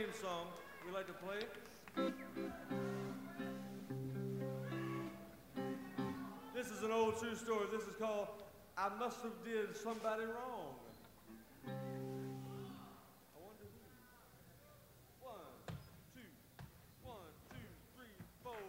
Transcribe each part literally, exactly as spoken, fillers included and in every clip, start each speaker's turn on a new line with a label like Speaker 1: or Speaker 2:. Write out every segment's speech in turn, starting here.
Speaker 1: theme song we like to play. This is an old true story. This is called I Must Have Did Somebody Wrong. I wonder who. One, two, one, two, three, four.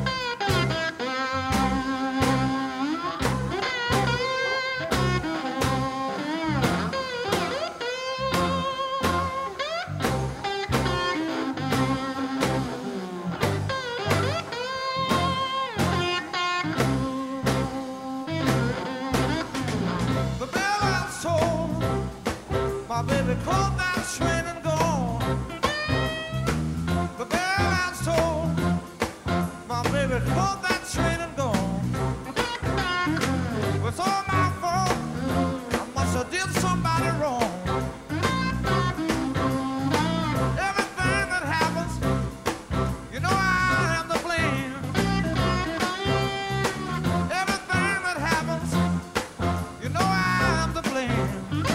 Speaker 2: My baby caught that train and gone. The bell has told. My baby caught that train and gone. It's all my fault. I must have did somebody wrong. Everything that happens, you know I am to blame. Everything that happens, you know I am to blame.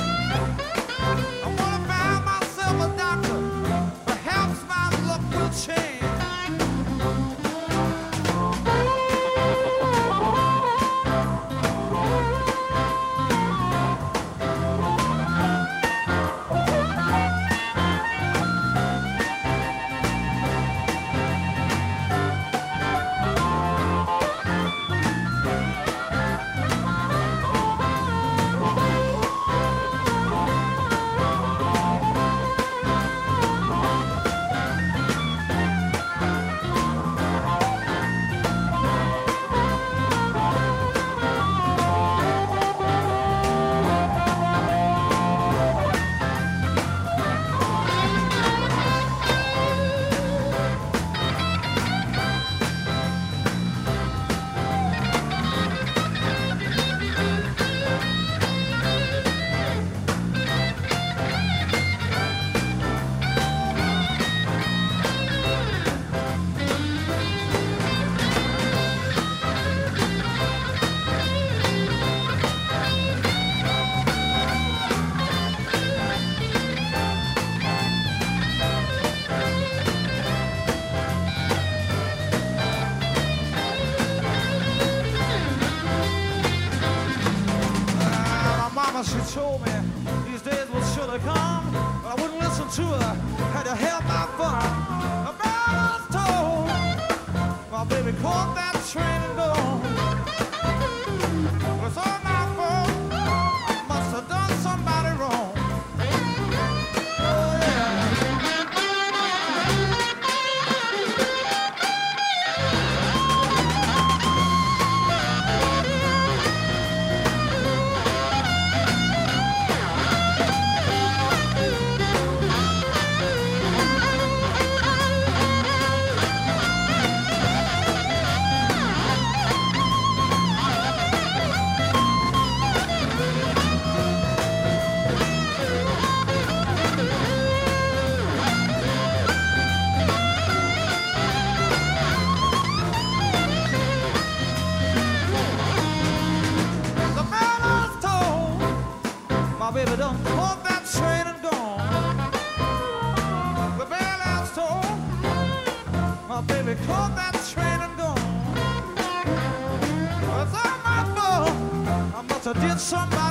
Speaker 2: She told me these days would surely come, but I wouldn't listen to her, had to help my fun. The bell was told, my baby caught that train and gone. It was all my fault, I must have done somebody wrong. Oh yeah. My baby done caught that train and gone. The bell has told. My baby caught that train and gone. It's all my fault. I must have did somebody.